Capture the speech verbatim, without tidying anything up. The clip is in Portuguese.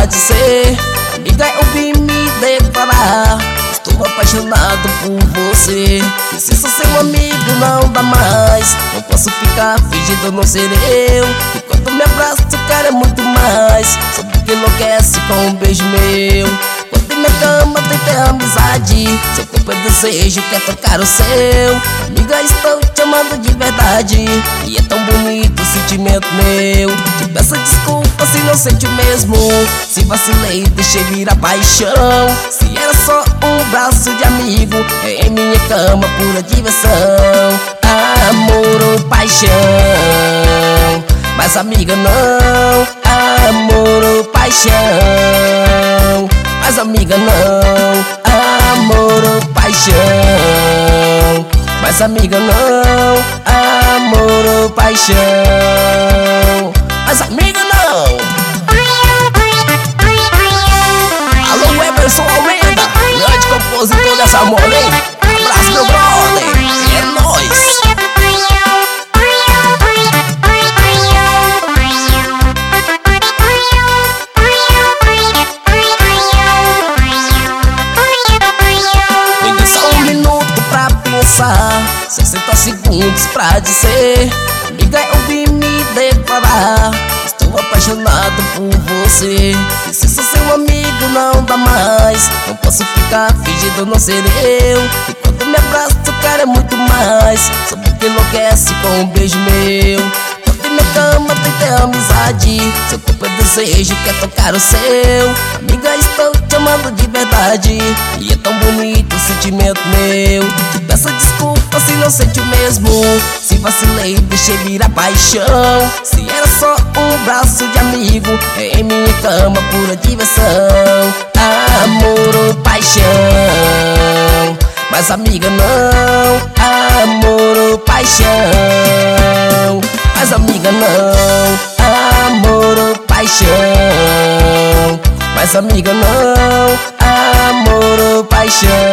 dizer, amiga, eu vim me declarar. Estou apaixonado por você. E se sou seu amigo não dá mais. Não posso ficar fingindo não ser eu. E quando me abraço eu quero é muito mais. Só porque enlouquece com um beijo meu. Quando em minha cama tem ter amizade. Seu corpo é desejo, quer tocar o seu. Amiga, estou te amando de verdade. E é tão bonito o sentimento meu. Te peço desculpa se não sente o mesmo. Se vacilei, deixei virar paixão. Se era só um braço de amigo, é em minha cama pura diversão. Amor ou paixão, mas amiga não. Amor ou paixão, mas amiga não. Amor ou paixão, mas amiga não. Amor ou paixão, mas amiga não. Alô, Emerson Almeida, grande compositor dessa moda, hein? Abraço, meu brother, é nóis. sessenta segundos pra dizer, amiga, eu vim me declarar. Estou apaixonado por você. E se sou seu amigo não dá mais. Não posso ficar fingindo não ser eu. E quando me abraço eu quero é muito mais. Só porque enlouquece com um beijo meu. Quando em minha cama tem ter amizade. Seu corpo é desejo, quer tocar o seu. Amiga, estou te amando de verdade. E é tão bonito o sentimento meu. Te peço desculpa se não sente o mesmo. Se vacilei, deixei virar paixão. Se era só um braço de amigo, é em minha cama pura diversão. Amor ou paixão, mas amiga não. Amor ou paixão, mas amiga não. Amor ou paixão, mas amiga não. Amor ou paixão.